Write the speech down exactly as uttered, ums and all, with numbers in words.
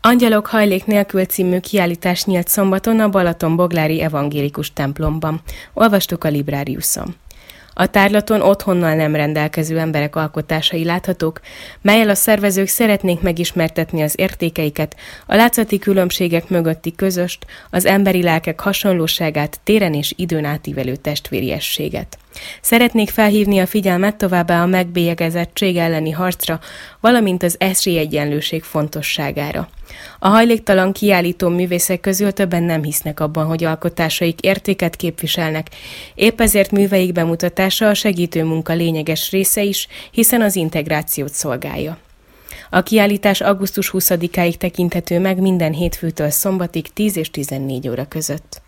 Angyalok hajlék nélkül című kiállítás nyílt szombaton a Balatonboglári Evangélikus templomban. Olvastuk a Librariuson. A tárlaton otthonnal nem rendelkező emberek alkotásai láthatók, mellyel a szervezők szeretnék megismertetni az értékeiket, a látszati különbségek mögötti közöst, az emberi lelkek hasonlóságát, téren és időn átívelő testvériességet. Szeretnék felhívni a figyelmet továbbá a megbélyegezettség elleni harcra, valamint az esélyegyenlőség fontosságára. A hajléktalan kiállító művészek közül többen nem hisznek abban, hogy alkotásaik értéket képviselnek, épp ezért műveik bemutatása a segítő munka lényeges része is, hiszen az integrációt szolgálja. A kiállítás augusztus huszadikáig tekinthető meg minden hétfőtől szombatig tíz és tizennégy óra között.